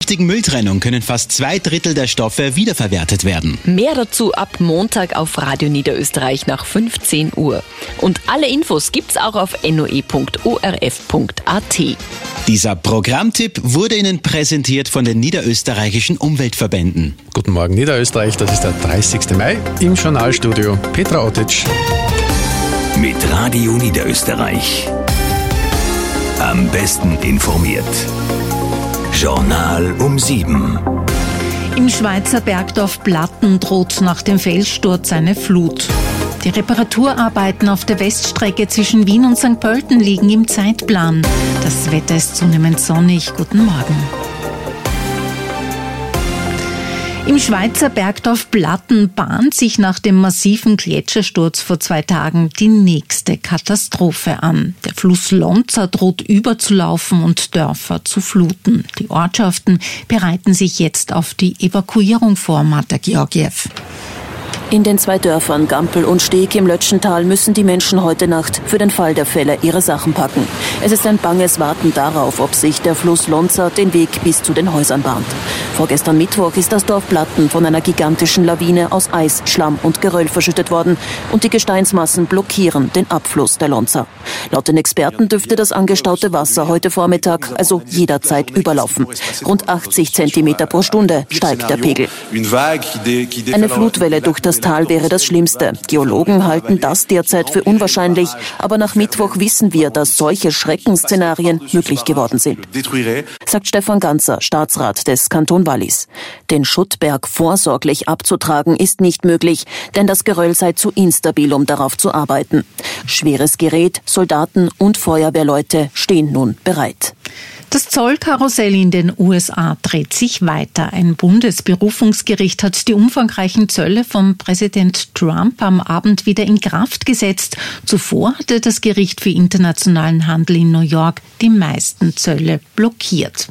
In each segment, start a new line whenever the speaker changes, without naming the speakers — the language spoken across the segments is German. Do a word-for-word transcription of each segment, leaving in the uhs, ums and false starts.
vernünftigen Mülltrennung können fast zwei Drittel der Stoffe wiederverwertet werden.
Mehr dazu ab Montag auf Radio Niederösterreich nach fünfzehn Uhr. Und alle Infos gibt's auch auf n o e punkt o r f punkt a t.
Dieser Programmtipp wurde Ihnen präsentiert von den niederösterreichischen Umweltverbänden.
Guten Morgen Niederösterreich, das ist der dreißigsten Mai. Im Journalstudio Petra Otic.
Mit Radio Niederösterreich. Am besten informiert. Journal um sieben.
Im Schweizer Bergdorf Platten droht nach dem Felssturz eine Flut. Die Reparaturarbeiten auf der Weststrecke zwischen Wien und Sankt Pölten liegen im Zeitplan. Das Wetter ist zunehmend sonnig. Guten Morgen. Im Schweizer Bergdorf Platten bahnt sich nach dem massiven Gletschersturz vor zwei Tagen die nächste Katastrophe an. Der Fluss Lonza droht überzulaufen und Dörfer zu fluten. Die Ortschaften bereiten sich jetzt auf die Evakuierung vor, Marta Georgiev.
In den zwei Dörfern Gampel und Steg im Lötschental müssen die Menschen heute Nacht für den Fall der Fälle ihre Sachen packen. Es ist ein banges Warten darauf, ob sich der Fluss Lonza den Weg bis zu den Häusern bahnt. Vorgestern Mittwoch ist das Dorf Platten von einer gigantischen Lawine aus Eis, Schlamm und Geröll verschüttet worden und die Gesteinsmassen blockieren den Abfluss der Lonza. Laut den Experten dürfte das angestaute Wasser heute Vormittag also jederzeit überlaufen. Rund achtzig Zentimeter pro Stunde steigt der Pegel. Eine Flutwelle durch das Tal wäre das Schlimmste. Geologen halten das derzeit für unwahrscheinlich, aber nach Mittwoch wissen wir, dass solche Schreckensszenarien möglich geworden sind, sagt Stefan Ganzer, Staatsrat des Kanton Wallis. Den Schuttberg vorsorglich abzutragen ist nicht möglich, denn das Geröll sei zu instabil, um darauf zu arbeiten. Schweres Gerät, Soldaten und Feuerwehrleute stehen nun bereit.
Das Zollkarussell in den U S A dreht sich weiter. Ein Bundesberufungsgericht hat die umfangreichen Zölle von Präsident Trump am Abend wieder in Kraft gesetzt. Zuvor hatte das Gericht für internationalen Handel in New York die meisten Zölle blockiert.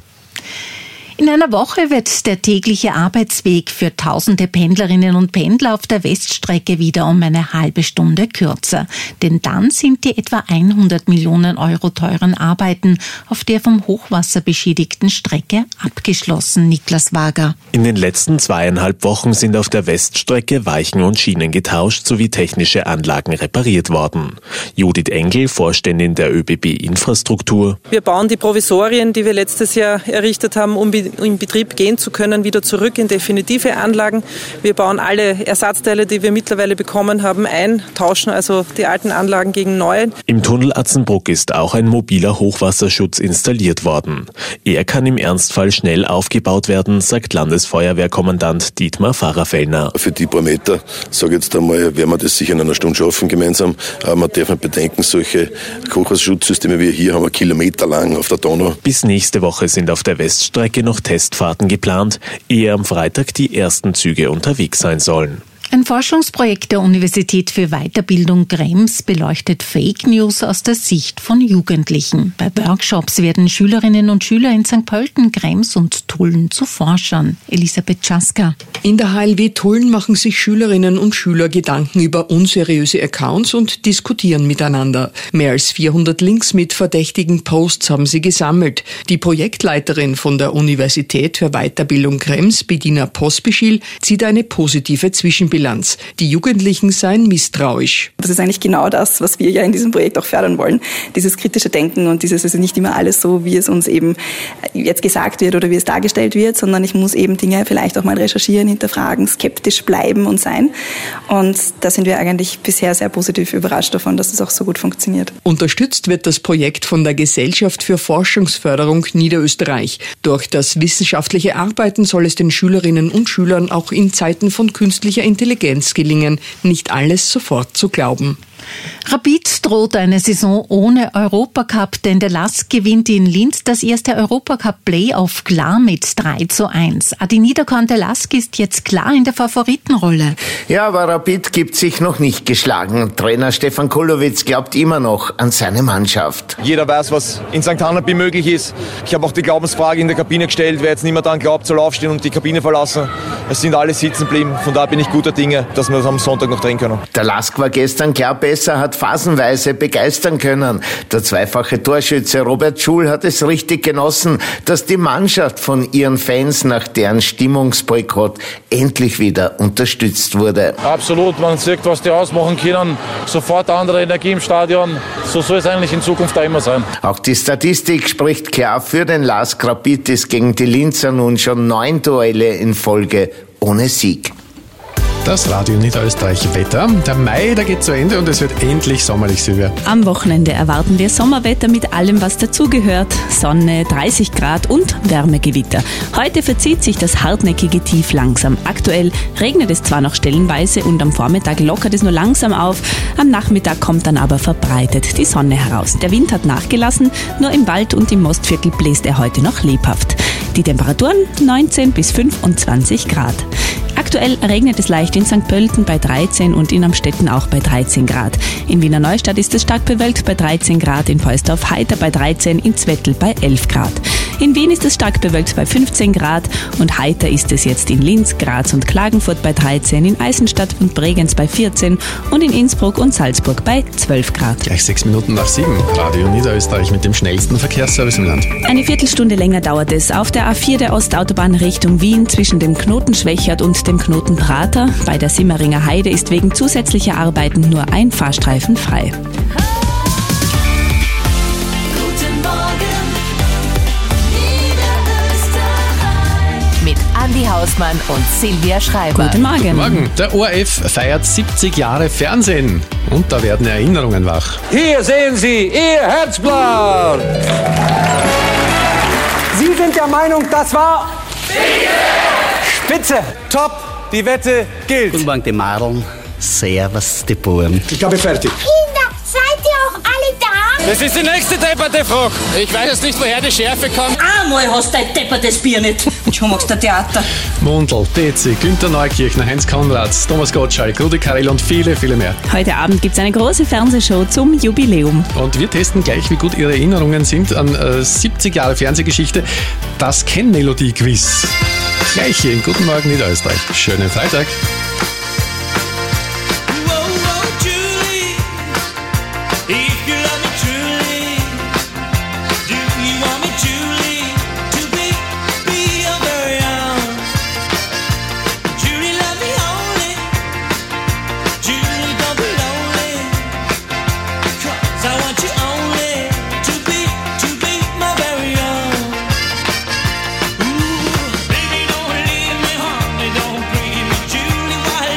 In einer Woche wird der tägliche Arbeitsweg für tausende Pendlerinnen und Pendler auf der Weststrecke wieder um eine halbe Stunde kürzer. Denn dann sind die etwa hundert Millionen Euro teuren Arbeiten auf der vom Hochwasser beschädigten Strecke abgeschlossen. Niklas Wager.
In den letzten zweieinhalb Wochen sind auf der Weststrecke Weichen und Schienen getauscht sowie technische Anlagen repariert worden. Judith Engel, Vorständin der ÖBB Infrastruktur.
Wir bauen die Provisorien, die wir letztes Jahr errichtet haben, um in Betrieb gehen zu können, wieder zurück in definitive Anlagen. Wir bauen alle Ersatzteile, die wir mittlerweile bekommen haben, ein, tauschen also die alten Anlagen gegen neue.
Im Tunnel Atzenbruck ist auch ein mobiler Hochwasserschutz installiert worden. Er kann im Ernstfall schnell aufgebaut werden, sagt Landesfeuerwehrkommandant Dietmar Pfarrer-Fellner.
Für die paar Meter, sage ich jetzt einmal, werden wir das sicher in einer Stunde schaffen gemeinsam. Aber man darf nicht bedenken, solche Hochwasserschutzsysteme wie hier haben wir kilometerlang auf der Donau.
Bis nächste Woche sind auf der Weststrecke noch Testfahrten geplant, ehe am Freitag die ersten Züge unterwegs sein sollen.
Ein Forschungsprojekt der Universität für Weiterbildung Krems beleuchtet Fake News aus der Sicht von Jugendlichen. Bei Workshops werden Schülerinnen und Schüler in Sankt Pölten, Krems und Tulln zu Forschern. Elisabeth Czaska.
In der H L W Tulln machen sich Schülerinnen und Schüler Gedanken über unseriöse Accounts und diskutieren miteinander. Mehr als vierhundert Links mit verdächtigen Posts haben sie gesammelt. Die Projektleiterin von der Universität für Weiterbildung Krems, Bedina Pospischil, zieht eine positive Zwischenbilanz. Die Jugendlichen seien misstrauisch.
Das ist eigentlich genau das, was wir ja in diesem Projekt auch fördern wollen. Dieses kritische Denken und dieses, also nicht immer alles so, wie es uns eben jetzt gesagt wird oder wie es dargestellt wird, sondern ich muss eben Dinge vielleicht auch mal recherchieren, hinterfragen, skeptisch bleiben und sein. Und da sind wir eigentlich bisher sehr positiv überrascht davon, dass es auch so gut funktioniert.
Unterstützt wird das Projekt von der Gesellschaft für Forschungsförderung Niederösterreich. Durch das wissenschaftliche Arbeiten soll es den Schülerinnen und Schülern auch in Zeiten von künstlicher Intelligenz gelingen, nicht alles sofort zu glauben.
Rapid droht eine Saison ohne Europacup, denn der L A S K gewinnt in Linz das erste Europacup-Playoff klar mit drei zu eins. Die niederkornte L A S K ist jetzt klar in der Favoritenrolle.
Ja, aber Rapid gibt sich noch nicht geschlagen. Trainer Stefan Kulowitz glaubt immer noch an seine Mannschaft.
Jeder weiß, was in Sankt Hanneby möglich ist. Ich habe auch die Glaubensfrage in der Kabine gestellt, wer jetzt nicht mehr daran glaubt, soll aufstehen und die Kabine verlassen. Es sind alle sitzen geblieben. Von daher bin ich guter Dinge, dass wir das am Sonntag noch drehen können.
Der L A S K war gestern klar besser Odessa hat phasenweise begeistern können. Der zweifache Torschütze Robert Schul hat es richtig genossen, dass die Mannschaft von ihren Fans nach deren Stimmungsboykott endlich wieder unterstützt wurde.
Absolut, man sieht, was die ausmachen können. Sofort andere Energie im Stadion. So soll es eigentlich in Zukunft auch immer sein.
Auch die Statistik spricht klar für den Lask Rapitis gegen die Linzer, nun schon neun Duelle in Folge ohne Sieg.
Das Radio Niederösterreich Wetter. Der Mai, der geht zu Ende und es wird endlich sommerlich, Silvia.
Am Wochenende erwarten wir Sommerwetter mit allem, was dazugehört. Sonne, dreißig Grad und Wärmegewitter. Heute verzieht sich das hartnäckige Tief langsam. Aktuell regnet es zwar noch stellenweise und am Vormittag lockert es nur langsam auf. Am Nachmittag kommt dann aber verbreitet die Sonne heraus. Der Wind hat nachgelassen, nur im Wald und im Mostviertel bläst er heute noch lebhaft. Die Temperaturen neunzehn bis fünfundzwanzig Grad. Aktuell regnet es leicht in Sankt Pölten bei dreizehn und in Amstetten auch bei dreizehn Grad. In Wiener Neustadt ist es stark bewölkt bei dreizehn Grad, in Poisdorf heiter bei dreizehn, in Zwettl bei elf Grad. In Wien ist es stark bewölkt bei fünfzehn Grad und heiter ist es jetzt in Linz, Graz und Klagenfurt bei dreizehn, in Eisenstadt und Bregenz bei vierzehn und in Innsbruck und Salzburg bei zwölf Grad.
Gleich sechs Minuten nach sieben. Radio Niederösterreich mit dem schnellsten Verkehrsservice im Land.
Eine Viertelstunde länger dauert es auf der A vier der Ostautobahn Richtung Wien zwischen dem Knoten Schwächert und dem Knoten Prater. Bei der Simmeringer Heide ist wegen zusätzlicher Arbeiten nur ein Fahrstreifen frei.
Mit Andi Hausmann und Silvia Schreiber.
Guten Morgen.
Guten Morgen. Der O R F feiert siebzig Jahre Fernsehen und da werden Erinnerungen wach.
Hier sehen Sie Ihr Herzblatt. Sie sind der Meinung, das war Spitze. Top. Die Wette gilt.
Guten Morgen, die Madeln. Servus, die Buben.
Ich glaube, fertig.
Kinder, seid ihr auch alle da?
Das ist die nächste depperte Frage. Ich weiß jetzt nicht, woher die Schärfe kommt.
Einmal hast du dein deppertes Bier nicht. Und schon magst du Theater.
Mundl, Dezi, Günther Neukirchner, Heinz Konrads, Thomas Gottschalk, Rudi Carrell und viele, viele mehr.
Heute Abend gibt es eine große Fernsehshow zum Jubiläum.
Und wir testen gleich, wie gut Ihre Erinnerungen sind an äh, siebzig Jahre Fernsehgeschichte. Das Kennmelodie-Quiz. Gleich hier in Guten Morgen Niederösterreich. Schönen Freitag.
Baby, don't leave me, honey, don't breathe me, Julie. Why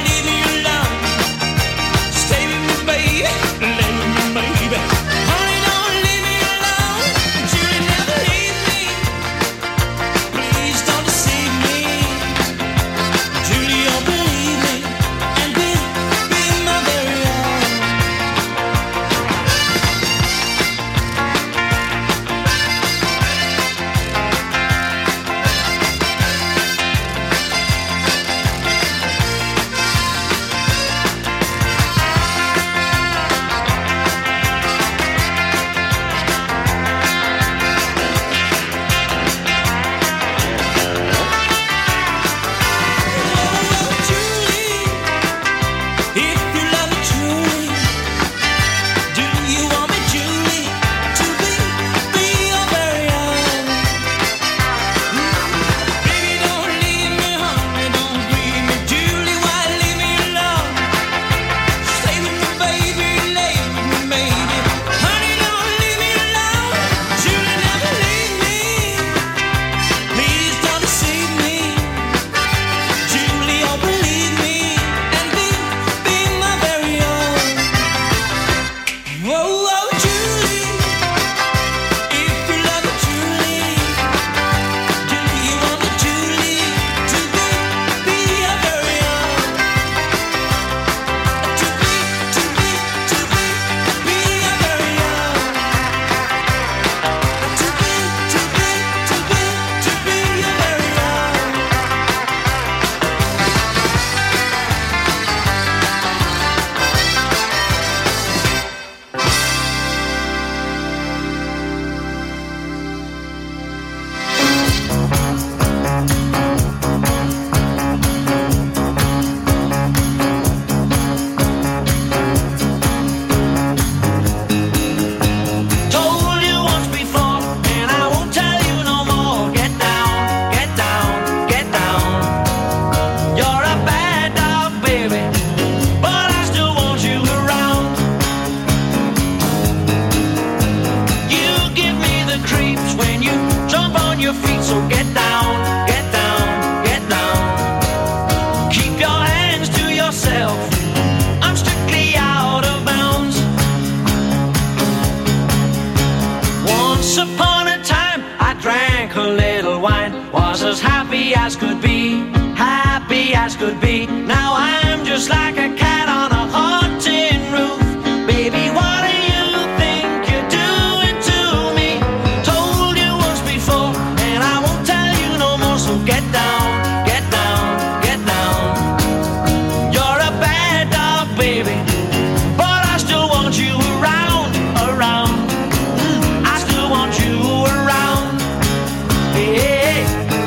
as happy as could be, happy as could be. Now I'm just like a cat on a hot tin roof. Baby, what do you think you're doing to me? Told you once before, and I won't tell you no more, so get down, get down, get down. You're a bad dog, baby, but I still want you around, around. Mm, I still want you around. Hey,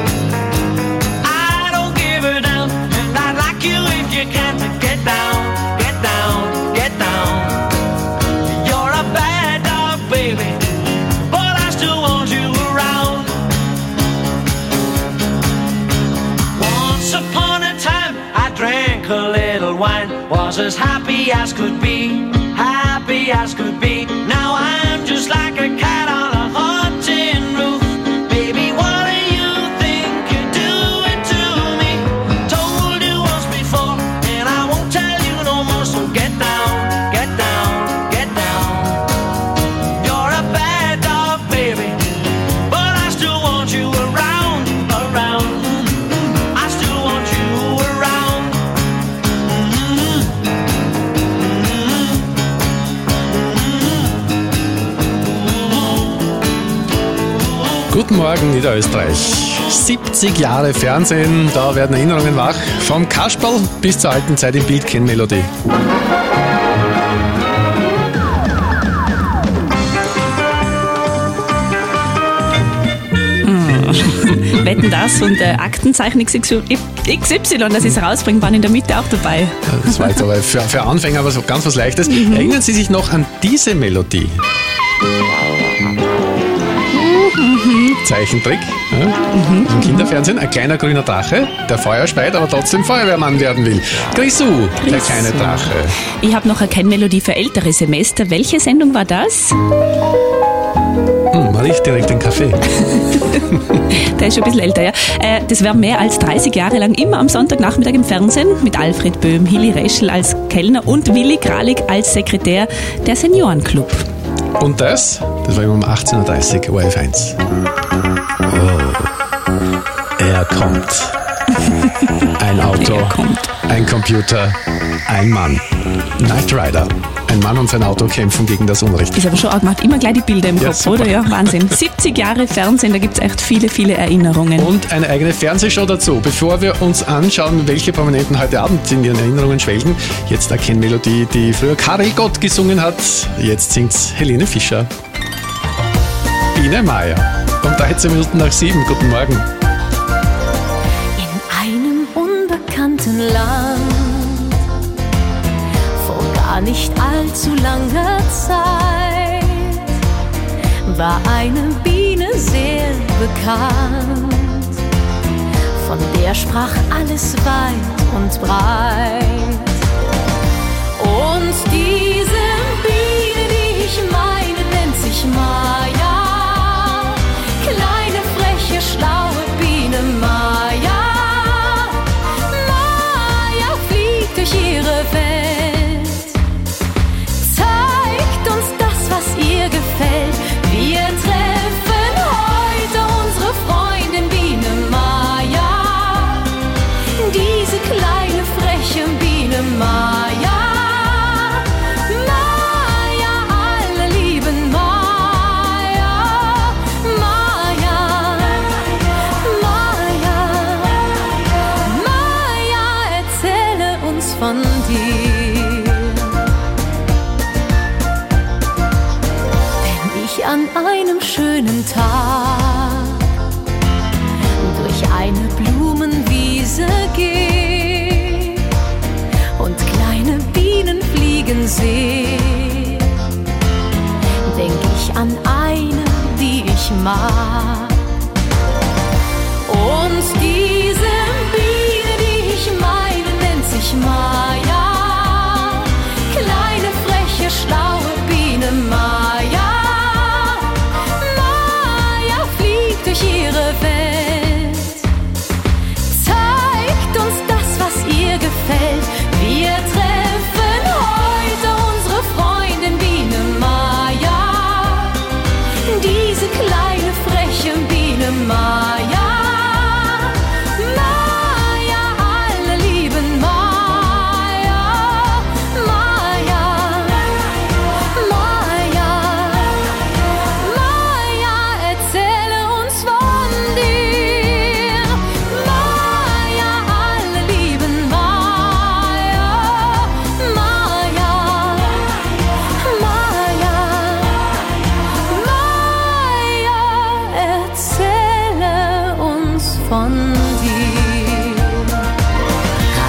I don't give a damn, and I'd like you if you can to get down, get down, get down. You're a bad dog, baby, but I still want you around. Once upon a time, I drank a little wine, was as happy as could be, happy as could be. Now I'm just like a cat on a hot tin roof. Baby, what do you think you're doing to me? Told you once before, and I won't tell you no more, so get down, get down, get down. You're a bad dog, baby, but I still want you around, around. Mm, I still want you around.
Guten Morgen, Niederösterreich. siebzig Jahre Fernsehen, da werden Erinnerungen wach. Vom Kasperl bis zur alten Zeit im Bild, Kennmelodie.
Wetten, das und äh, Aktenzeichen X Y, das ist rausbringen, waren in der Mitte auch dabei.
Das war jetzt aber für, für Anfänger aber so ganz was Leichtes. Mhm. Erinnern Sie sich noch an diese Melodie? Mhm. Zeichentrick, ja, mhm. im Kinderfernsehen, ein kleiner grüner Drache, der Feuer speit, aber trotzdem Feuerwehrmann werden will. Grisou, der kleine Drache.
Ich habe noch eine Kennmelodie für ältere Semester. Welche Sendung war das?
Hm, man riecht direkt den Kaffee.
Der ist schon ein bisschen älter, ja. Äh, das war mehr als dreißig Jahre lang immer am Sonntagnachmittag im Fernsehen mit Alfred Böhm, Hilly Reschl als Kellner und Willi Kralik als Sekretär der Seniorenclub.
Und das? Das war immer um achtzehn Uhr dreißig, O R F eins. Oh, er kommt. Ein Auto, ein Computer, ein Mann. Knight Rider. Ein Mann und sein Auto kämpfen gegen das Unrecht.
Ist aber schon arg gemacht. Immer gleich die Bilder im
Ja,
Kopf,
super.
oder? Ja, Wahnsinn. siebzig Jahre Fernsehen, da gibt es echt viele, viele Erinnerungen.
Und eine eigene Fernsehshow dazu. Bevor wir uns anschauen, welche Prominenten heute Abend in ihren Erinnerungen schwelgen, jetzt eine Kennmelodie, die früher Kari Gott gesungen hat. Jetzt singt's Helene Fischer. Biene Meier. Um dreizehn Minuten nach sieben. Guten Morgen.
In einem unbekannten Land, vor gar nicht allzu langer Zeit, war eine Biene sehr bekannt. Von der sprach alles weit und breit. Und diese Biene, die ich meine, nennt sich Maya. Kleine, freche, schlaue Biene Maya. Maya fliegt durch ihre Welt, zeigt uns das, was ihr gefällt. Wir treffen heute unsere Freundin Biene Maya. Diese kleine, freche Biene Maya. Von dir. Wenn ich an einem schönen Tag durch eine Blumenwiese gehe und kleine Bienen fliegen sehe, denk ich an eine, die ich mag. Und diese Biene, die ich meine, nennt sich Maya. Kleine, freche, schlaue Biene Maya. Maya fliegt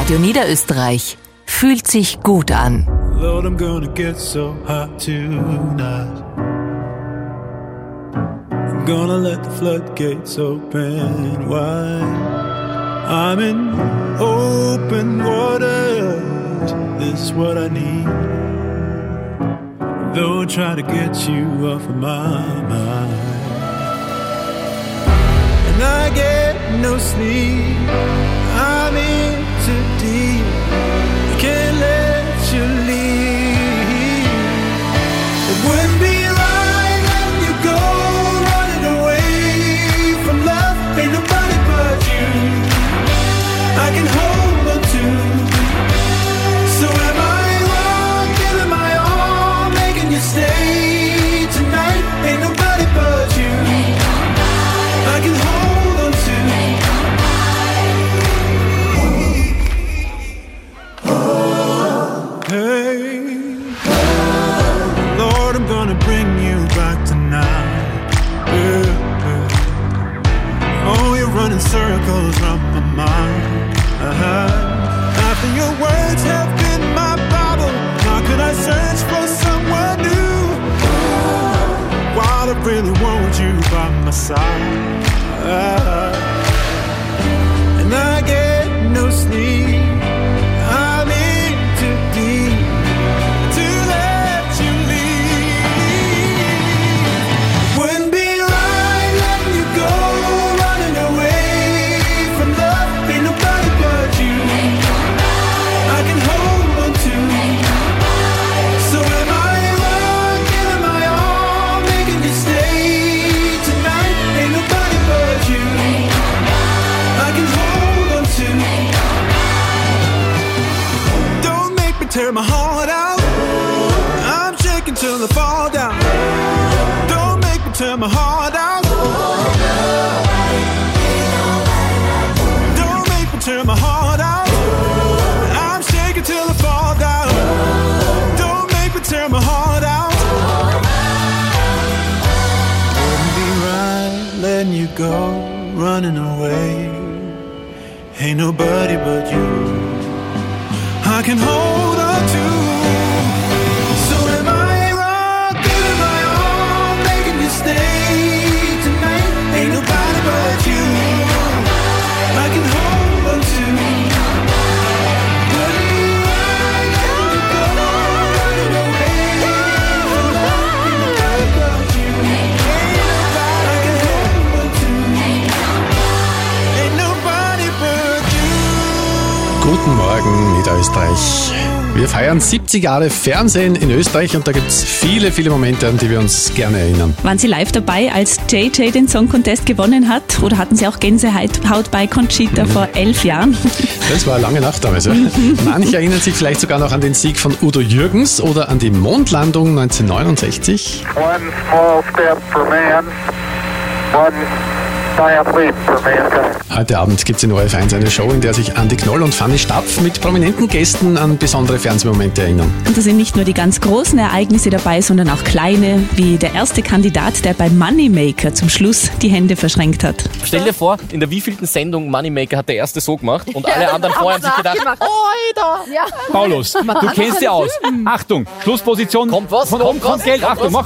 Radio Niederösterreich. Fühlt sich gut an.
Lord, I'm gonna get so hot tonight. I'm gonna let the floodgates open wide. I'm in open water. This is what I need. Though I try to get you off of my mind. And I get no sleep. I'm in too deep. I can't let you leave. It wouldn't be right letting you go, running away from love. Ain't nobody but you I can hold on to. So am I wrong, giving my all, making you stay tonight? Ain't nobody but you I can hold on to. Hey, Lord, I'm gonna bring you back tonight. Yeah, yeah. Oh, you're running circles round my mind. Uh-huh. After your words have been my Bible, how could I search for someone new? While I really want you by my side. Uh-huh. And I get no sleep. I'm in too deep to let you leave. Wouldn't be right letting you go, running away from love. Ain't nobody but you I can hold on to. So am I wrong, giving my all, making you stay tonight? Ain't nobody but you I can hold on to. Don't make me tear my heart out. I'm shaking till I fall down. Don't make me tear my heart out. Don't make me tear my heart out. I'm shaking till I fall down. Don't make me tear my heart out. Wouldn't be right letting you go, running away. Ain't nobody but you I can hold on to. So am I wrong, giving my all, making you stay tonight? Ain't nobody but you I can hold on to. Wouldn't be right letting you go, running away from love. Ain't nobody but you. Ain't nobody I can hold on to. Ain't nobody but you.
Guten Morgen, Niederösterreich. Wir feiern siebzig Jahre Fernsehen in Österreich und da gibt es viele, viele Momente, an die wir uns gerne erinnern.
Waren Sie live dabei, als J J den Song Contest gewonnen hat? Oder hatten Sie auch Gänsehaut bei Conchita mhm. vor elf Jahren?
Das war eine lange Nacht damals. Ja. Manche erinnern sich vielleicht sogar noch an den Sieg von Udo Jürgens oder an die Mondlandung neunzehnhundertneunundsechzig.
One small step for man, one giant leap for mankind.
Heute Abend gibt es in O R F eins eine Show, in der sich Andi Knoll und Fanny Stapf mit prominenten Gästen an besondere Fernsehmomente erinnern.
Und da sind nicht nur die ganz großen Ereignisse dabei, sondern auch kleine, wie der erste Kandidat, der bei Moneymaker zum Schluss die Hände verschränkt hat.
Stell dir vor, in der wievielten Sendung Moneymaker hat der erste so gemacht und alle anderen vorher haben sich gedacht, oh, Alter! Ja. Paulus, du kennst dich aus. Achtung, Schlussposition. Kommt was? Von oben kommt Geld. Achtung, mach.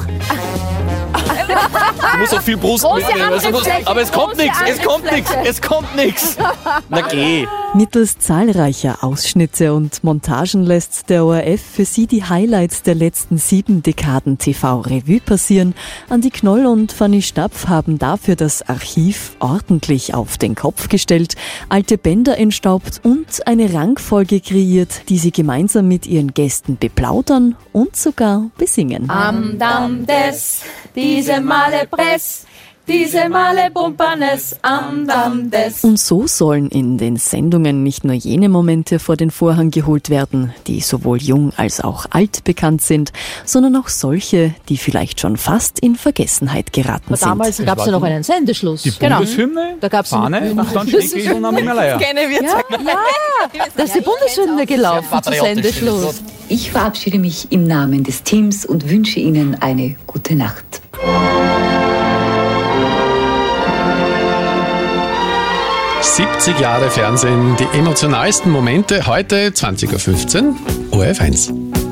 Du musst auch viel Brust mitnehmen. Also musst, aber es kommt nichts, es kommt nichts, es kommt nichts. Na geh.
Mittels zahlreicher Ausschnitte und Montagen lässt der O R F für Sie die Highlights der letzten sieben Dekaden T V-Revue passieren. Andi Knoll und Fanny Stapf haben dafür das Archiv ordentlich auf den Kopf gestellt, alte Bänder entstaubt und eine Rangfolge kreiert, die sie gemeinsam mit ihren Gästen beplaudern und sogar besingen.
Am Damm des, diese Male Press, diese Male Bumpernes am Damm des.
Und so sollen in den Sendungen nicht nur jene Momente vor den Vorhang geholt werden, die sowohl jung als auch alt bekannt sind, sondern auch solche, die vielleicht schon fast in Vergessenheit geraten
Aber
sind.
damals gab es ja noch einen Sendeschluss.
Die Bundeshymne,
da gab's
Fahne und dann Schneekegel und am Himalaya.
Ja, ja, da ist die Bundeshymne gelaufen zum Sendeschluss.
Ich verabschiede mich im Namen des Teams und wünsche Ihnen eine gute Nacht.
siebzig Jahre Fernsehen, die emotionalsten Momente, heute zwanzig Uhr fünfzehn, O R F eins.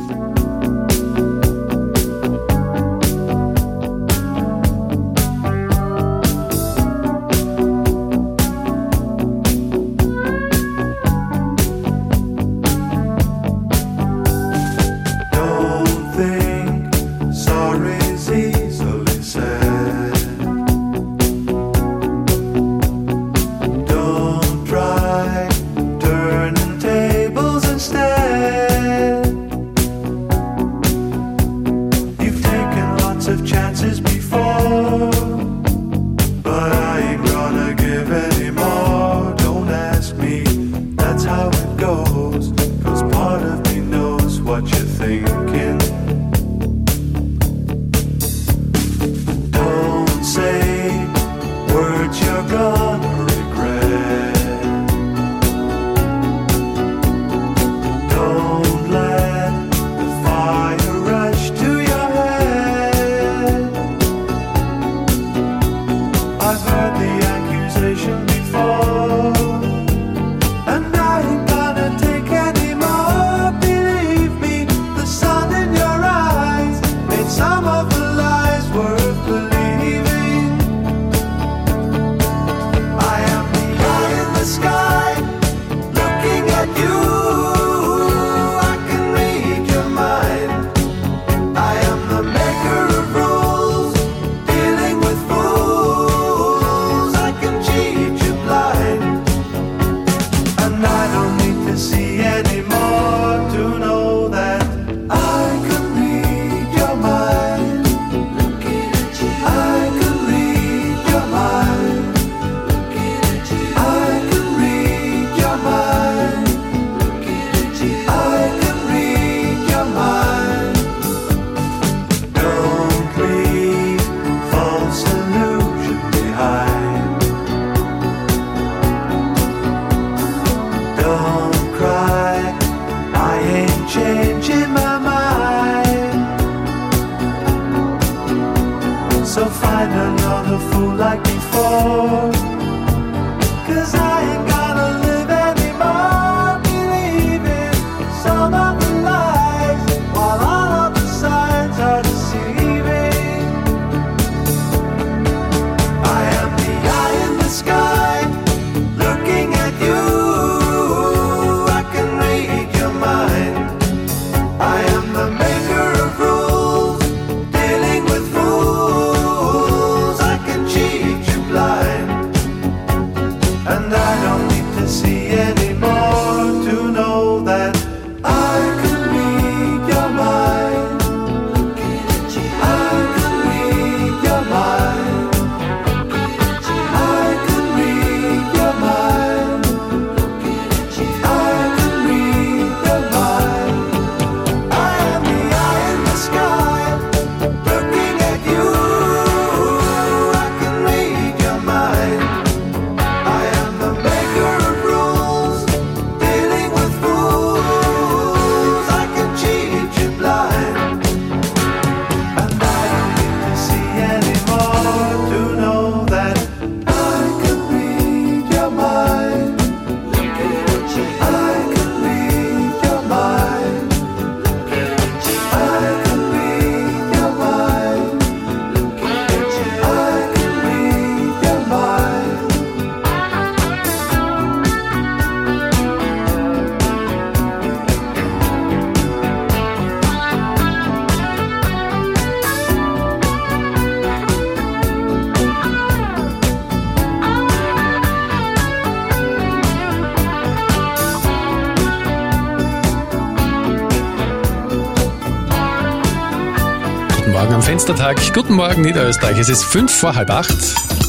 Morgen am Fenstertag. Guten Morgen Niederösterreich. Es ist fünf vor halb acht.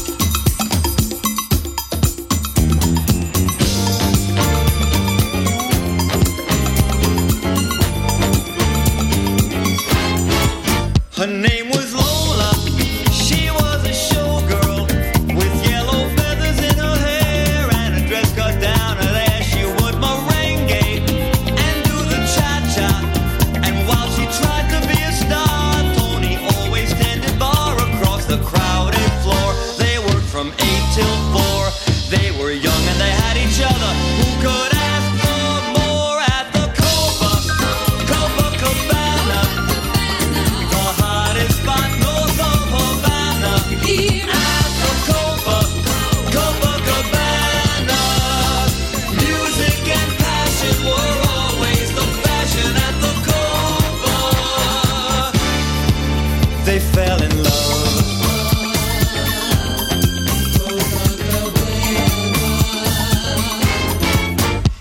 Her name was Lola. She was a showgirl with yellow feathers in her hair and a dress cut down her there. She would merengue and do the cha-cha. And while she tried to be a star, Tony always tended bar across the crowded floor. They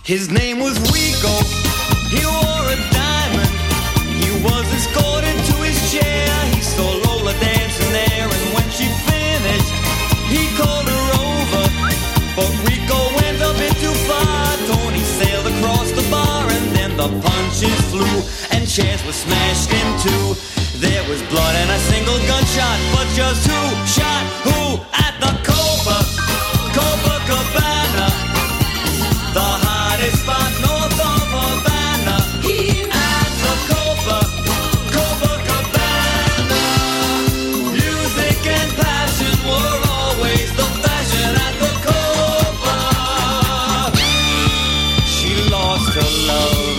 His name was Rico, he wore a diamond. He was escorted to his chair. He saw Lola dancing there, and when she finished, he called her over. But Rico went a bit too far. Tony sailed across the bar, and then the punches flew, and chairs were smashed in two. There was blood and a single gunshot, but just who shot who at the Copa, Copacabana, the hottest spot north of Havana. At the Copa, Copacabana, music and passion were always the fashion at the Copa. She lost her love.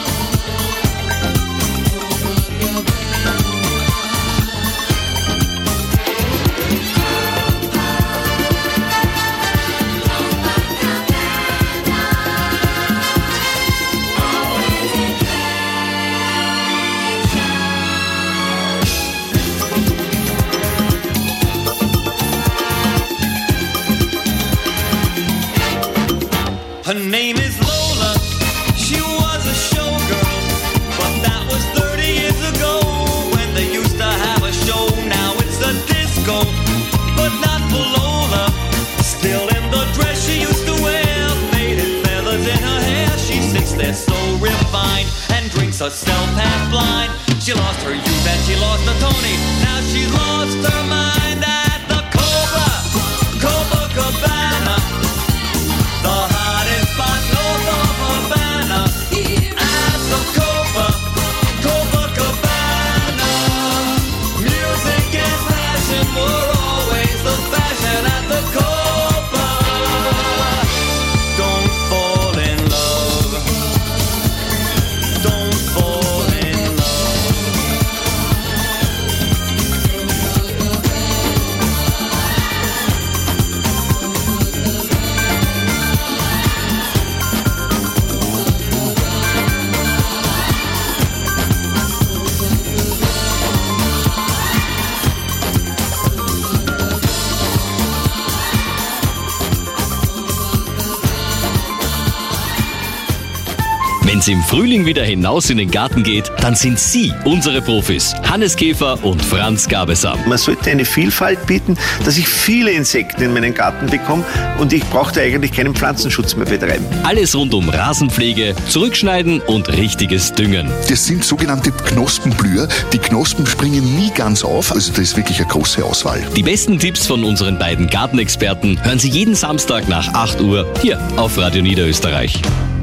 Her name is Lola, she was a showgirl, but that was thirty years ago, when they used to have a show. Now it's a disco, but not for Lola. Still in the dress she used to wear, faded feathers in her hair. She sits there so refined, and drinks herself half blind. She lost her youth and she lost her Tony, now she's lost her mind. At the Copa, Copacabana, the hottest spot north of Havana. At the Copa, Copacabana, music and passion were always the fashion at the Copa. Don't fall in love. Don't fall in love.
Wenn es im Frühling wieder hinaus in den Garten geht, dann sind Sie unsere Profis. Hannes Käfer und Franz Gabesam.
Man sollte eine Vielfalt bieten, dass ich viele Insekten in meinen Garten bekomme und ich brauchte eigentlich keinen Pflanzenschutz mehr betreiben.
Alles rund um Rasenpflege, Zurückschneiden und richtiges Düngen.
Das sind sogenannte Knospenblüher. Die Knospen springen nie ganz auf, also das ist wirklich eine große Auswahl.
Die besten Tipps von unseren beiden Gartenexperten hören Sie jeden Samstag nach acht Uhr hier auf Radio Niederösterreich.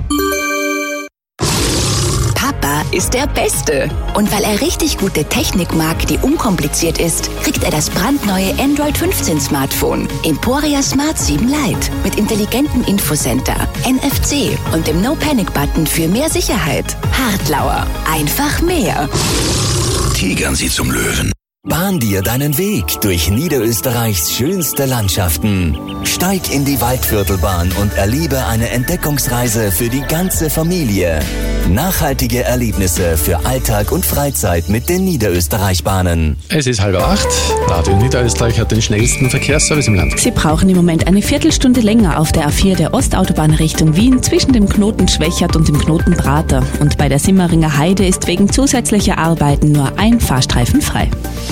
Papa ist der Beste. Und weil er richtig gute Technik mag, die unkompliziert ist, kriegt er das brandneue Android fünfzehn Smartphone Emporia Smart sieben Lite mit intelligentem Infocenter, N F C und dem No-Panic-Button für mehr Sicherheit. Hartlauer. Einfach mehr.
Tigern Sie zum Löwen.
Bahn dir deinen Weg durch Niederösterreichs schönste Landschaften. Steig in die Waldviertelbahn und erlebe eine Entdeckungsreise für die ganze Familie. Nachhaltige Erlebnisse für Alltag und Freizeit mit den Niederösterreich-Bahnen.
Es ist halb acht. Radio Niederösterreich hat den schnellsten Verkehrsservice im Land.
Sie brauchen im Moment eine Viertelstunde länger auf der A vier der Ostautobahn Richtung Wien zwischen dem Knoten Schwächert und dem Knoten Prater. Und bei der Simmeringer Heide ist wegen zusätzlicher Arbeiten nur ein Fahrstreifen frei.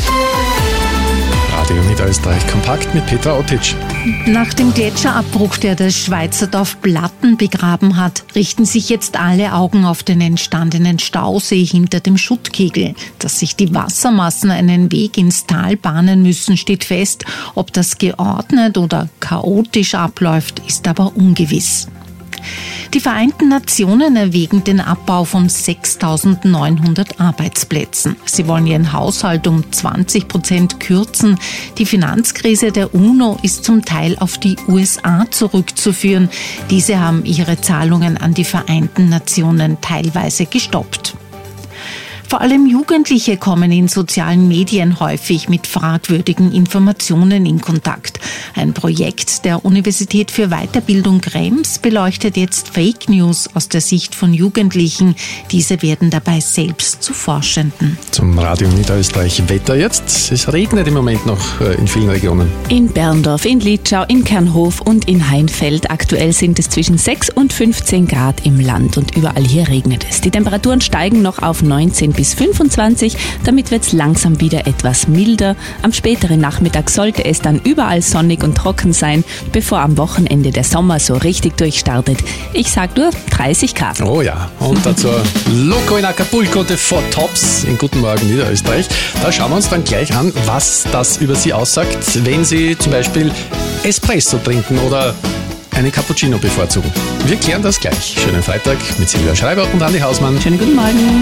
Radio Niederösterreich kompakt mit Petra Ottitsch.
Nach dem Gletscherabbruch, der das Schweizer Dorf Platten begraben hat, richten sich jetzt alle Augen auf den entstandenen Stausee hinter dem Schuttkegel. Dass sich die Wassermassen einen Weg ins Tal bahnen müssen, steht fest. Ob das geordnet oder chaotisch abläuft, ist aber ungewiss. Die Vereinten Nationen erwägen den Abbau von sechstausendneunhundert Arbeitsplätzen. Sie wollen ihren Haushalt um zwanzig Prozent kürzen. Die Finanzkrise der UNO ist zum Teil auf die U S A zurückzuführen. Diese haben ihre Zahlungen an die Vereinten Nationen teilweise gestoppt. Vor allem Jugendliche kommen in sozialen Medien häufig mit fragwürdigen Informationen in Kontakt. Ein Projekt der Universität für Weiterbildung Krems beleuchtet jetzt Fake News aus der Sicht von Jugendlichen. Diese werden dabei selbst zu Forschenden.
Zum Radio Niederösterreich Wetter jetzt. Es regnet im Moment noch in vielen Regionen.
In Berndorf, in Litschau, in Kernhof und in Heinfeld. Aktuell sind es zwischen sechs und fünfzehn Grad im Land und überall hier regnet es. Die Temperaturen steigen noch auf neunzehn bis fünfundzwanzig. Damit wird es langsam wieder etwas milder. Am späteren Nachmittag sollte es dann überall sonnig und trocken sein, bevor am Wochenende der Sommer so richtig durchstartet. Ich sag nur dreißig Grad.
Oh ja, und dazu Loco in Acapulco, The Four Tops in Guten Morgen Niederösterreich. Da schauen wir uns dann gleich an, was das über Sie aussagt, wenn Sie zum Beispiel Espresso trinken oder einen Cappuccino bevorzugen. Wir klären das gleich. Schönen Freitag mit Silvia Schreiber und Andi Hausmann.
Schönen guten Morgen.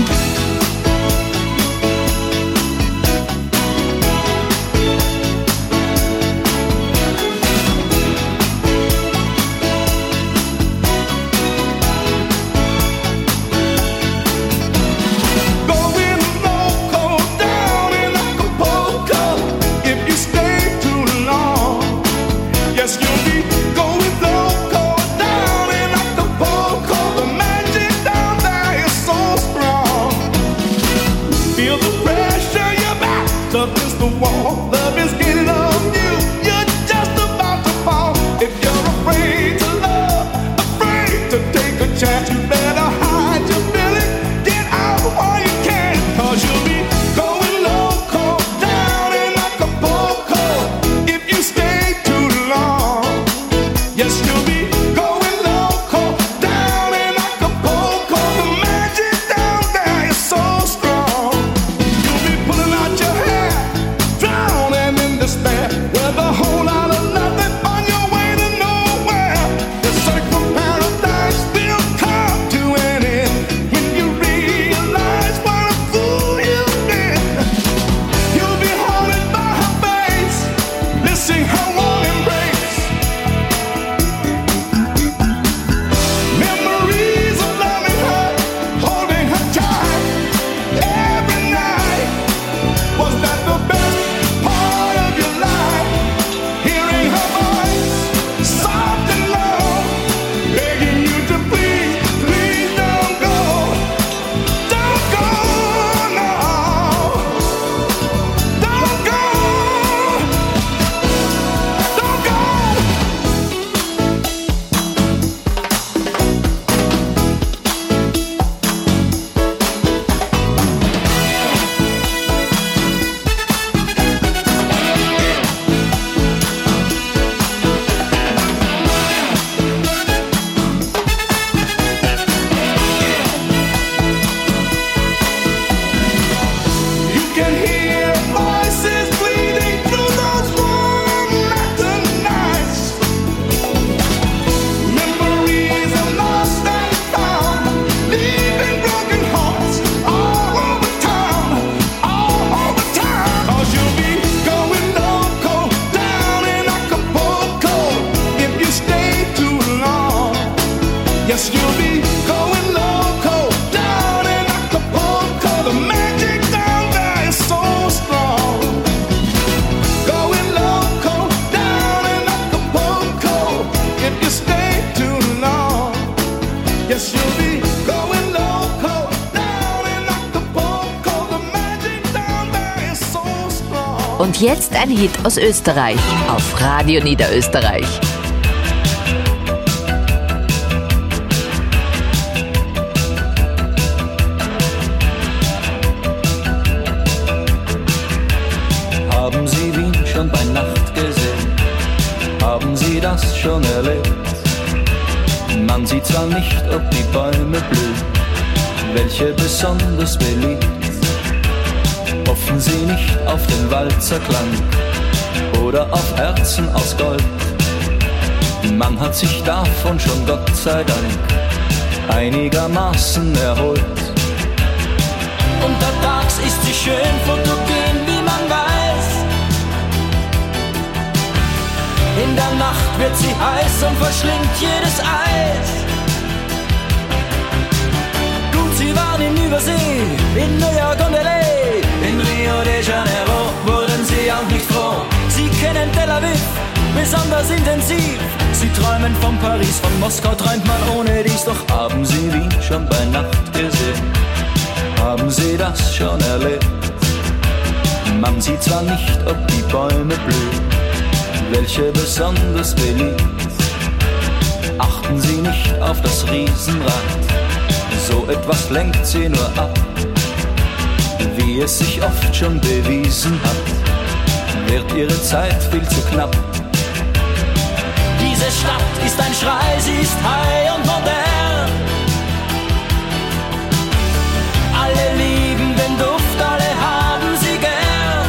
Und jetzt ein Hit aus Österreich auf Radio Niederösterreich.
Haben Sie Wien schon bei Nacht gesehen? Haben Sie das schon erlebt? Man sieht zwar nicht, ob die Bäume blühen, welche besonders beliebt. Hoffen Sie nicht auf den Walzerklang oder auf Herzen aus Gold. Man hat sich davon schon, Gott sei Dank, einigermaßen erholt.
Untertags ist sie schön fotogen, wie man weiß. In der Nacht wird sie heiß und verschlingt jedes Eis. Gut, sie waren in Übersee, in New York
besonders intensiv. Sie träumen von Paris, von Moskau träumt man ohne dies. Doch haben Sie Wien schon bei Nacht gesehen? Haben Sie das schon erlebt? Man sieht zwar nicht, ob die Bäume blühen, welche besonders beliebt. Achten Sie nicht auf das Riesenrad, so etwas lenkt Sie nur ab. Wie es sich oft schon bewiesen hat, wird Ihre Zeit viel zu knapp. Diese Stadt ist ein Schrei, sie ist high und modern. Alle lieben den Duft, alle haben sie gern.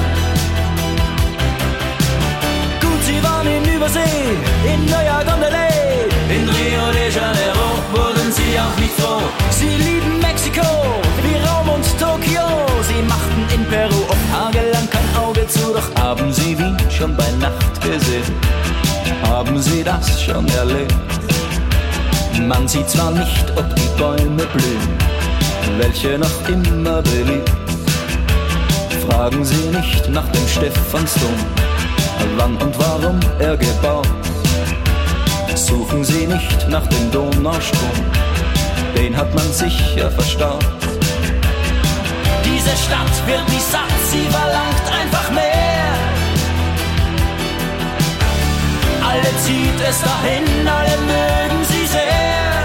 Gut, sie waren in Übersee, in New York und L A. In Rio de Janeiro wurden sie auch nicht froh. Sie lieben Mexiko, wie Rom und Tokio. Sie machten in Peru oft tagelang kein Auge zu. Doch haben sie Wien schon bei Nacht gesehen? Haben Sie das schon erlebt? Man sieht zwar nicht, ob die Bäume blühen, welche noch immer beliebt. Fragen Sie nicht nach dem Stephansdom, wann und warum er gebaut. Suchen Sie nicht nach dem Donaustrom, den hat man sicher verstaut. Diese Stadt wird nicht satt, sie verlangt einfach mehr. Alle zieht es dahin, alle mögen sie sehr.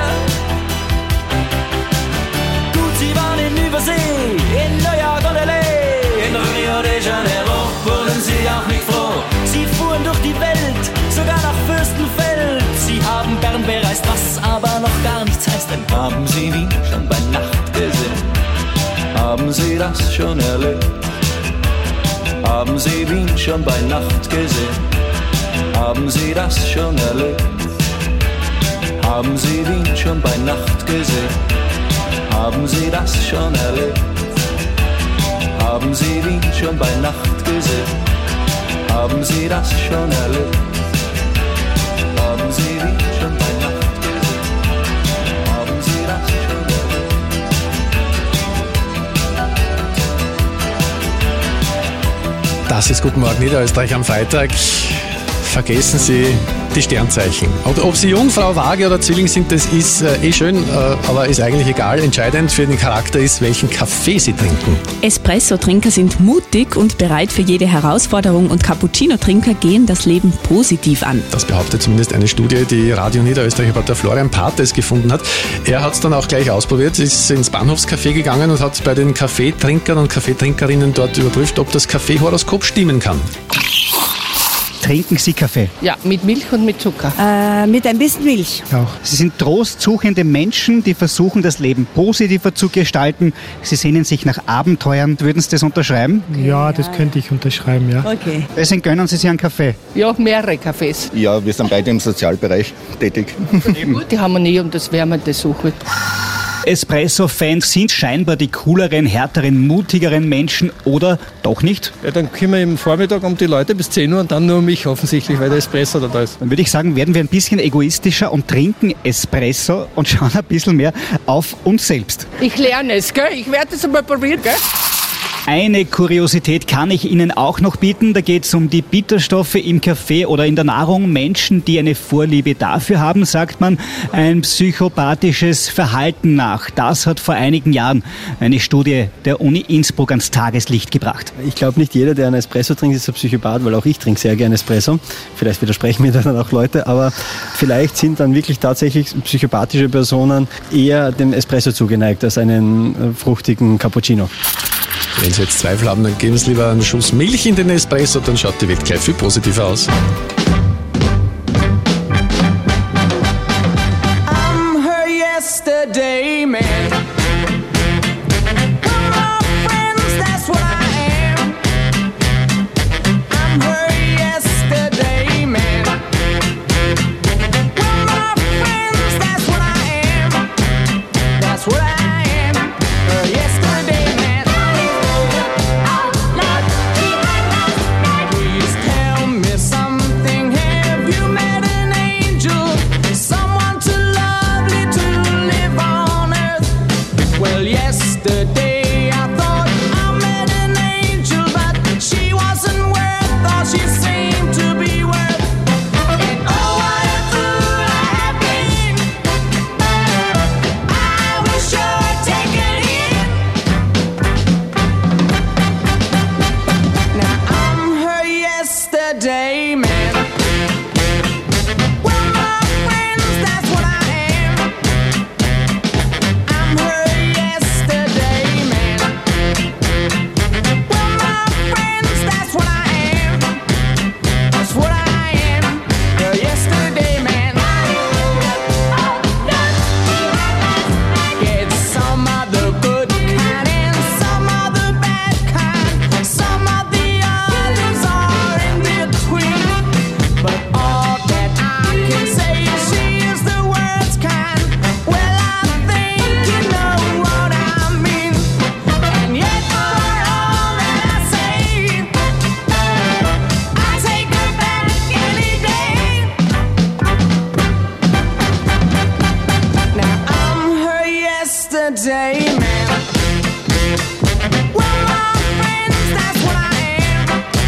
Gut, sie waren in Übersee, in New York und L A. In Rio de Janeiro wurden sie auch nicht froh. Sie fuhren durch die Welt, sogar nach Fürstenfeld. Sie haben Bern bereist, was aber noch gar nichts heißt. Denn haben Sie Wien schon bei Nacht gesehen? Haben Sie das schon erlebt? Haben Sie Wien schon bei Nacht gesehen? Haben Sie das schon erlebt? Haben Sie Wien schon bei Nacht gesehen? Haben Sie das schon erlebt? Haben Sie Wien schon bei Nacht gesehen? Haben Sie das schon erlebt? Haben Sie Wien schon bei Nacht gesehen? Haben Sie das schon erlebt?
Das ist Guten Morgen Niederösterreich am Freitag. Vergessen Sie die Sternzeichen. Oder ob Sie Jungfrau, Waage oder Zwilling sind, das ist äh, eh schön, äh, aber ist eigentlich egal. Entscheidend für den Charakter ist, welchen Kaffee Sie trinken.
Espresso-Trinker sind mutig und bereit für jede Herausforderung und Cappuccino-Trinker gehen das Leben positiv an.
Das behauptet zumindest eine Studie, die Radio Niederösterreich-Reporter Florian Pates gefunden hat. Er hat es dann auch gleich ausprobiert, ist ins Bahnhofscafé gegangen und hat bei den Kaffeetrinkern und Kaffeetrinkerinnen dort überprüft, ob das Kaffeehoroskop stimmen kann.
Trinken Sie Kaffee?
Ja, mit Milch und mit Zucker.
Äh, mit ein bisschen Milch.
Auch. Sie sind trostsuchende Menschen, die versuchen, das Leben positiver zu gestalten. Sie sehnen sich nach Abenteuern. Würden Sie das unterschreiben?
Okay,
ja,
ja,
das könnte ich unterschreiben, ja.
Okay.
Deswegen gönnen Sie sich einen Kaffee?
Ja, mehrere Kaffees.
Ja, wir sind beide im Sozialbereich tätig.
Die Harmonie und das Wärme, das suche.
Espresso-Fans sind scheinbar die cooleren, härteren, mutigeren Menschen oder doch nicht?
Ja, dann kümmern wir im Vormittag um die Leute bis zehn Uhr und dann nur um mich offensichtlich, weil der Espresso da ist.
Dann würde ich sagen, werden wir ein bisschen egoistischer und trinken Espresso und schauen ein bisschen mehr auf uns selbst.
Ich lerne es, gell? Ich werde es einmal probieren, gell?
Eine Kuriosität kann ich Ihnen auch noch bieten. Da geht es um die Bitterstoffe im Kaffee oder in der Nahrung. Menschen, die eine Vorliebe dafür haben, sagt man, ein psychopathisches Verhalten nach. Das hat vor einigen Jahren eine Studie der Uni Innsbruck ans Tageslicht gebracht.
Ich glaube, nicht jeder, der einen Espresso trinkt, ist ein Psychopath, weil auch ich trinke sehr gerne Espresso. Vielleicht widersprechen mir dann auch Leute, aber vielleicht sind dann wirklich tatsächlich psychopathische Personen eher dem Espresso zugeneigt als einen fruchtigen Cappuccino.
Wenn Sie jetzt Zweifel haben, dann geben Sie lieber einen Schuss Milch in den Espresso, dann schaut die Welt gleich viel positiver aus.
I'm her yesterday man. yesterday, man. Well, my friends, that's what I am.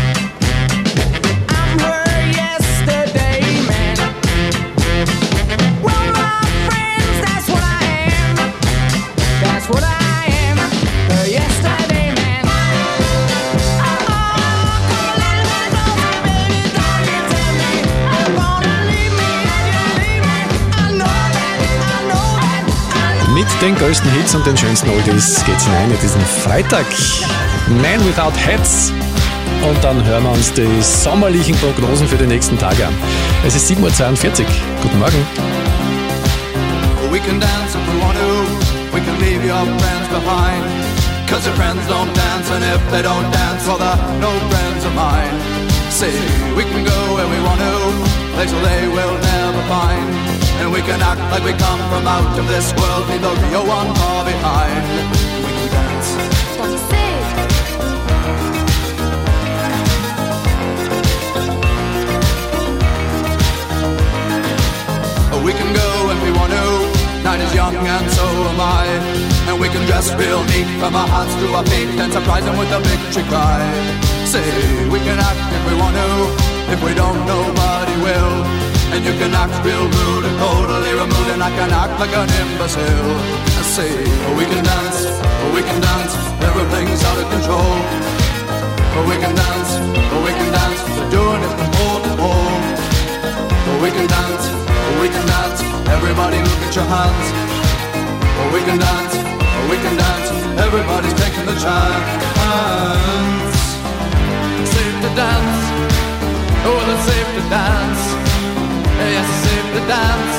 I'm her yesterday, man. Well, my friends, that's what I am. That's what I am, her yesterday, man. Oh, come a little bit closer, baby, don't you tell me you're gonna leave me, and you leave me. I know that, I know that, I know.
Mit den größten Hits und den schönsten Oldies geht's hinein in diesen Freitag. Man Without Hats. Und dann hören wir uns die sommerlichen Prognosen für die nächsten Tage an. Es ist sieben Uhr zweiundvierzig. Guten Morgen.
We can dance if we want to. We can leave your friends behind. Cause your friends don't dance, and if they don't dance, well, they're no friends of mine. See, we can go where we want to, places they will never find. And we can act like we come from out of this world, leave the real one far behind. We can dance. We can go if we want to. Night is young and so am I. And we can dress real neat from our hearts to our feet and surprise them with a victory cry. Say, we can act if we want to. If we don't, nobody will. And you can act real rude and totally removed, and I can act like an imbecile. I say, we can dance, we can dance, everything's out of control. We can dance, we can dance, we're doing it from pole to pole. We can dance, we can dance, everybody look at your hands. We can dance, we can dance, everybody's taking the chance. Safe to dance, oh, it's safe to dance. Yes, it's safe to dance.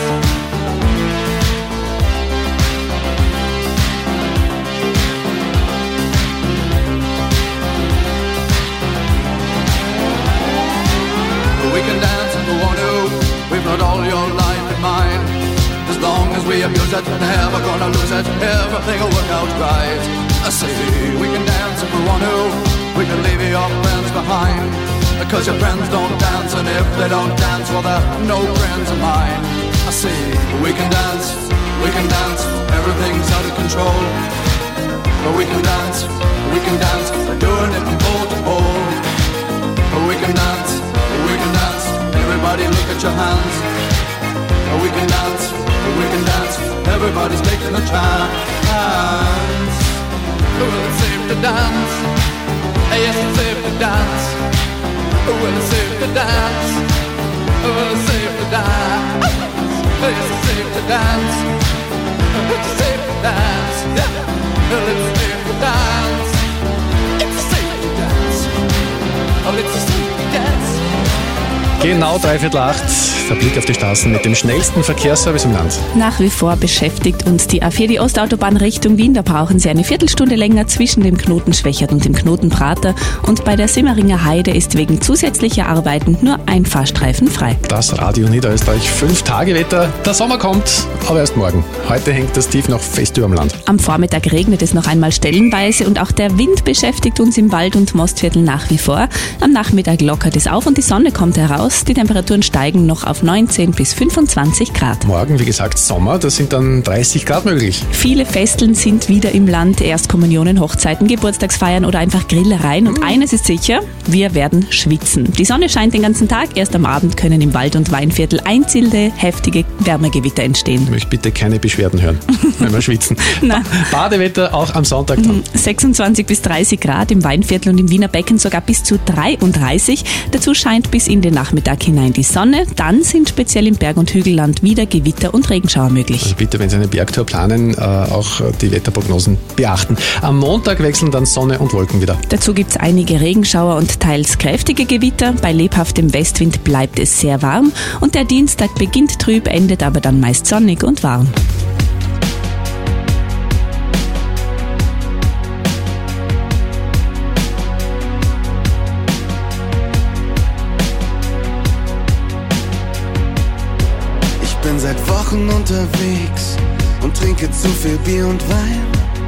We can dance if we want to. We've got all your life in mind. As long as we abuse it, never gonna lose it. Everything will work out right. I say we can dance if we want to. We can leave your friends behind. Because your friends don't dance, and if they don't dance, well, they're no friends of mine. I say we can dance, we can dance, everything's out of control. But we can dance, we can dance, we're doing it from pole to pole. But we can dance, we can dance, everybody look at your hands. But we can dance, we can dance, everybody's taking a chance. Well, it's safe to dance, yes, it's safe to dance. Well, it's safe to dance. Well, it's safe to dance. Yes, it's safe to dance. It's safe to dance. Yeah. Well, it's safe to dance. It's safe to dance. Oh, it's safe to dance.
Genau dreiviertel acht. Der Blick auf die Straßen mit dem schnellsten Verkehrsservice im Land.
Nach wie vor beschäftigt uns die A vier, die Ostautobahn Richtung Wien. Da brauchen Sie eine Viertelstunde länger zwischen dem Knoten Schwächert und dem Knoten Prater. Und bei der Simmeringer Heide ist wegen zusätzlicher Arbeiten nur ein Fahrstreifen frei.
Das Radio Niederösterreich. Fünf Tage Wetter. Der Sommer kommt, aber erst morgen. Heute hängt das Tief noch fest über dem Land.
Am Vormittag regnet es noch einmal stellenweise und auch der Wind beschäftigt uns im Wald- und Mostviertel nach wie vor. Am Nachmittag lockert es auf und die Sonne kommt heraus. Die Temperaturen steigen noch auf neunzehn bis fünfundzwanzig Grad.
Morgen, wie gesagt, Sommer, da sind dann dreißig Grad möglich.
Viele Festeln sind wieder im Land, Erstkommunionen, Hochzeiten, Geburtstagsfeiern oder einfach Grillereien. Und eines ist sicher, wir werden schwitzen. Die Sonne scheint den ganzen Tag, erst am Abend können im Wald- und Weinviertel einzelne heftige Wärmegewitter entstehen.
Ich möchte bitte keine Beschwerden hören, wenn wir schwitzen.
Na.
Badewetter auch am Sonntag dann.
sechsundzwanzig bis dreißig Grad im Weinviertel und im Wiener Becken sogar bis zu dreiunddreißig. Dazu scheint bis in den Nachmittag hinein die Sonne. Dann sind speziell im Berg- und Hügelland wieder Gewitter und Regenschauer möglich.
Also bitte, wenn Sie eine Bergtour planen, auch die Wetterprognosen beachten. Am Montag wechseln dann Sonne und Wolken wieder.
Dazu gibt es einige Regenschauer und teils kräftige Gewitter. Bei lebhaftem Westwind bleibt es sehr warm und der Dienstag beginnt trüb, endet aber dann meist sonnig und warm.
Ich bin seit Wochen unterwegs und trinke zu viel Bier und Wein.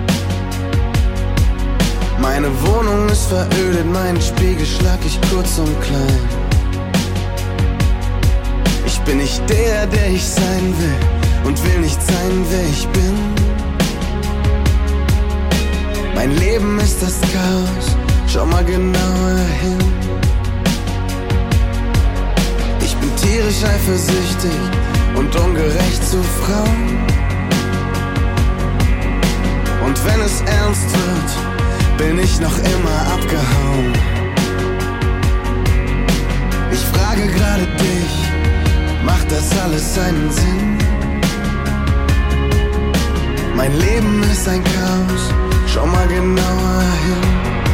Meine Wohnung ist verödet, meinen Spiegel schlag ich kurz und klein. Ich bin nicht der, der ich sein will und will nicht sein, wer ich bin. Mein Leben ist das Chaos, schau mal genauer hin. Ich bin tierisch eifersüchtig und ungerecht zu Frauen. Und wenn es ernst wird, bin ich noch immer abgehauen. Ich frage gerade dich, macht das alles seinen Sinn? Mein Leben ist ein Chaos, schau mal genauer hin.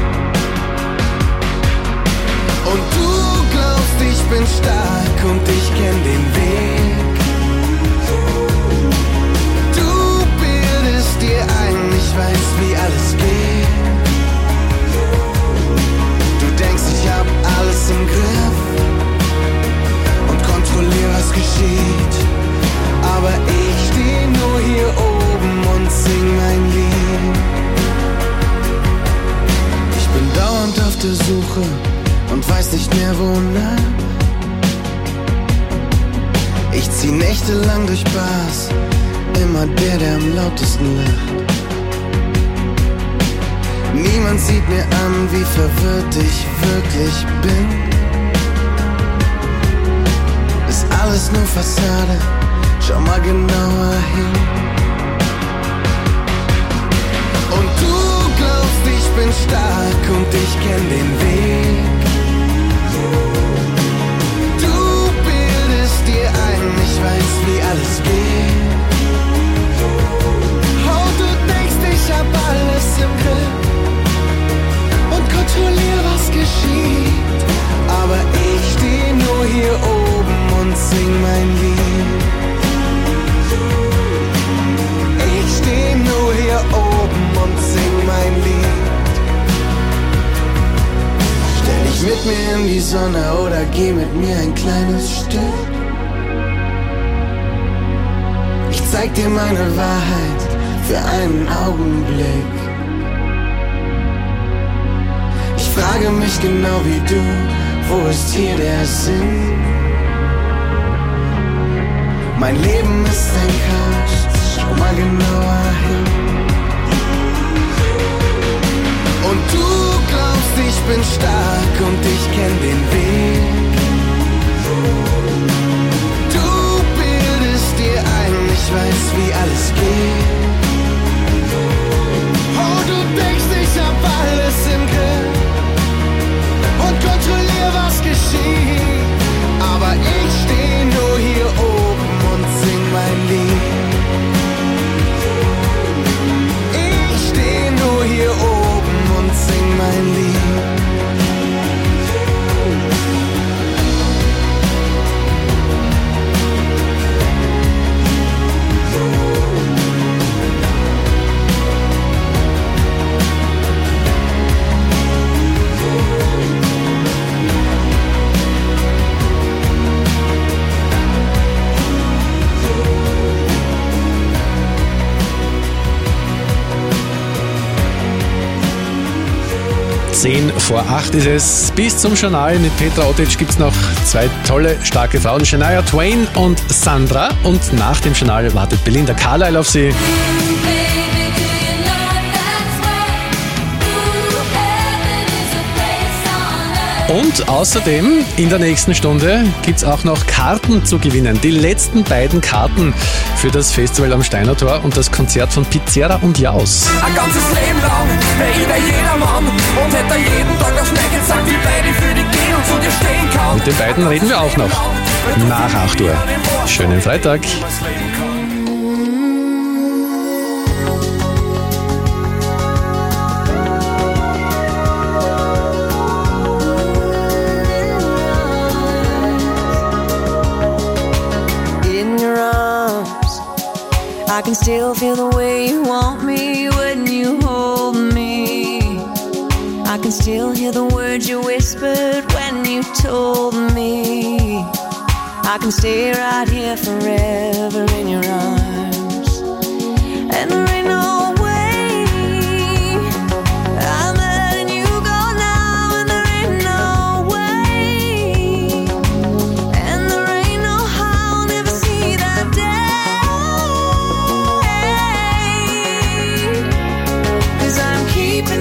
Und du glaubst, ich bin stark und ich kenn den Weg. Du bildest dir ein, ich weiß, wie alles geht. Du denkst, ich hab alles im Griff und kontrollier, was geschieht. Aber ich steh nur hier oben und sing mein Lied. Ich bin dauernd auf der Suche und weiß nicht mehr wonach. Ich zieh nächtelang durch Bars, immer der, der am lautesten lacht. Niemand sieht mir an, wie verwirrt ich wirklich bin. Ist alles nur Fassade, schau mal genauer hin. Und du glaubst, ich bin stark und ich kenn den Weg. Du bildest dir ein, ich weiß, wie alles geht. Oh, du denkst, ich hab alles im Griff und kontrollier, was geschieht. Aber ich steh nur hier oben und sing mein Lied. Ich steh nur hier oben und sing mein Lied. Stell dich mit mir in die Sonne oder geh mit mir ein kleines Stück. Ich zeig dir meine Wahrheit für einen Augenblick. Ich frage mich genau wie du, wo ist hier der Sinn? Mein Leben ist ein Chaos, schau mal genauer hin. Und du glaubst, ich bin stark und ich kenn den Weg. Du bildest dir ein, ich weiß, wie alles geht. Oh, du denkst, ich hab alles im Griff und kontrollier, was geschieht. Aber ich steh nur hier oben und sing mein Lied. Ich steh nur hier oben und sing mein Lied.
Zehn vor acht ist es. Bis zum Journal mit Petra Otic gibt es noch zwei tolle, starke Frauen. Shania Twain und Sandra. Und nach dem Journal wartet Belinda Carlisle auf sie. Und außerdem in der nächsten Stunde gibt es auch noch Karten zu gewinnen. Die letzten beiden Karten für das Festival am Steiner Tor und das Konzert von Pizzerra und Jaus.
Ein ganzes Leben lang wär ich bei jedermann und hätte jeden Tag aufs Neue gesagt, wie beide für dich gehen und zu dir stehen kann.
Mit den beiden reden wir auch noch nach acht Uhr. Schönen Freitag.
I can still feel the way you want me when you hold me. I can still hear the words you whispered when you told me. I can stay right here forever in your arms. And there ain't no way I'm letting you go now. And there ain't no way. And there ain't no how I'll never see that day. Keep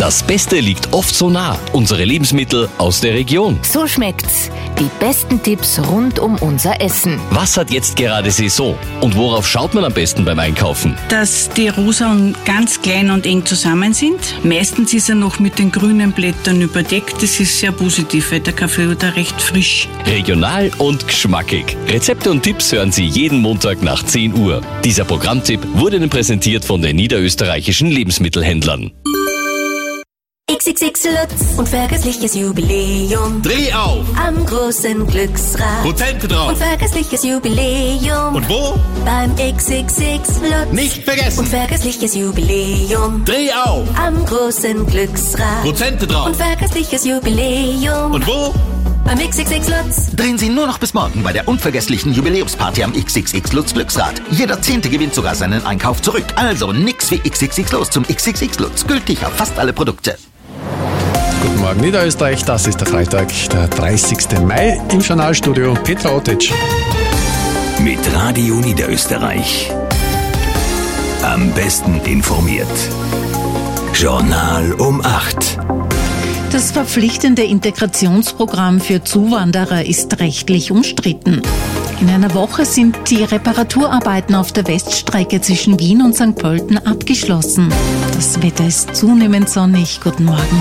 Das Beste liegt oft so nah. Unsere Lebensmittel aus der Region.
So schmeckt's. Die besten Tipps rund um unser Essen.
Was hat jetzt gerade Saison? Und worauf schaut man am besten beim Einkaufen?
Dass die Rosauen ganz klein und eng zusammen sind. Meistens ist er noch mit den grünen Blättern überdeckt. Das ist sehr positiv, weil der Kaffee wird recht frisch.
Regional und geschmackig. Rezepte und Tipps hören Sie jeden Montag nach zehn Uhr. Dieser Programmtipp wurde Ihnen präsentiert von den niederösterreichischen Lebensmittelhändlern.
X X X Lutz, unvergessliches Jubiläum.
Dreh auf!
Am großen Glücksrad.
Prozente drauf!
Unvergessliches Jubiläum.
Und wo?
Beim X X X Lutz.
Nicht vergessen!
Unvergessliches Jubiläum.
Dreh auf!
Am großen Glücksrad.
Prozente drauf!
Unvergessliches Jubiläum.
Und wo?
Beim X X X Lutz.
Drehen Sie nur noch bis morgen bei der unvergesslichen Jubiläumsparty am X X X Lutz Glücksrad. Jeder Zehnte gewinnt sogar seinen Einkauf zurück. Also nix wie X X X los zum X X X Lutz. Gültig auf fast alle Produkte.
Guten Morgen Niederösterreich, das ist der Freitag, der dreißigste Mai im Journalstudio. Petra Otic.
Mit Radio Niederösterreich. Am besten informiert. Journal um acht.
Das verpflichtende Integrationsprogramm für Zuwanderer ist rechtlich umstritten. In einer Woche sind die Reparaturarbeiten auf der Weststrecke zwischen Wien und Sankt Pölten abgeschlossen. Das Wetter ist zunehmend sonnig. Guten Morgen.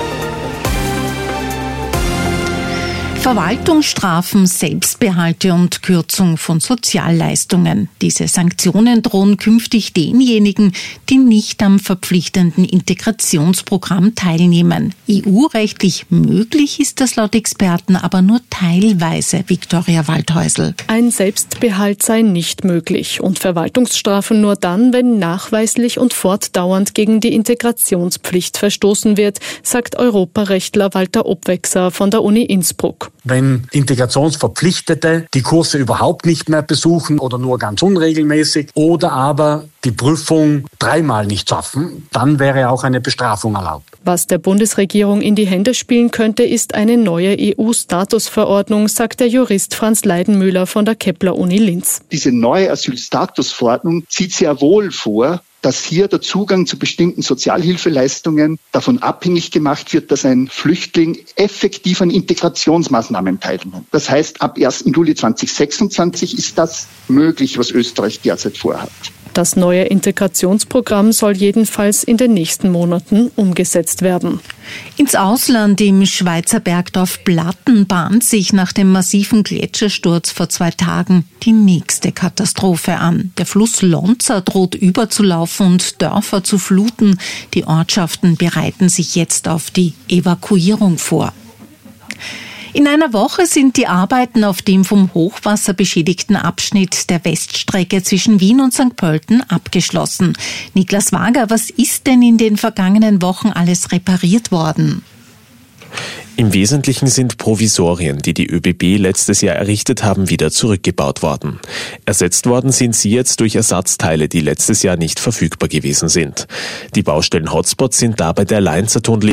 Verwaltungsstrafen, Selbstbehalte und Kürzung von Sozialleistungen. Diese Sanktionen drohen künftig denjenigen, die nicht am verpflichtenden Integrationsprogramm teilnehmen. E U-rechtlich möglich ist das laut Experten aber nur teilweise. Viktoria Waldhäusl.
Ein Selbstbehalt sei nicht möglich und Verwaltungsstrafen nur dann, wenn nachweislich und fortdauernd gegen die Integrationspflicht verstoßen wird, sagt Europarechtler Walter Obwechser von der Uni Innsbruck.
Wenn Integrationsverpflichtete die Kurse überhaupt nicht mehr besuchen oder nur ganz unregelmäßig oder aber die Prüfung dreimal nicht schaffen, dann wäre auch eine Bestrafung erlaubt.
Was der Bundesregierung in die Hände spielen könnte, ist eine neue E U-Statusverordnung, sagt der Jurist Franz Leidenmüller von der Kepler-Uni Linz.
Diese neue Asylstatusverordnung sieht sehr wohl vor, dass hier der Zugang zu bestimmten Sozialhilfeleistungen davon abhängig gemacht wird, dass ein Flüchtling effektiv an Integrationsmaßnahmen teilnimmt. Das heißt, ab ersten Juli zweitausendsechsundzwanzig ist das möglich, was Österreich derzeit vorhat.
Das neue Integrationsprogramm soll jedenfalls in den nächsten Monaten umgesetzt werden.
Ins Ausland im Schweizer Bergdorf Platten bahnt sich nach dem massiven Gletschersturz vor zwei Tagen die nächste Katastrophe an. Der Fluss Lonza droht überzulaufen und Dörfer zu fluten. Die Ortschaften bereiten sich jetzt auf die Evakuierung vor. In einer Woche sind die Arbeiten auf dem vom Hochwasser beschädigten Abschnitt der Weststrecke zwischen Wien und Sankt Pölten abgeschlossen. Niklas Wager, was ist denn in den vergangenen Wochen alles repariert worden?
Im Wesentlichen sind Provisorien, die die ÖBB letztes Jahr errichtet haben, wieder zurückgebaut worden. Ersetzt worden sind sie jetzt durch Ersatzteile, die letztes Jahr nicht verfügbar gewesen sind. Die Baustellen-Hotspots sind dabei der Leinzer Tunnel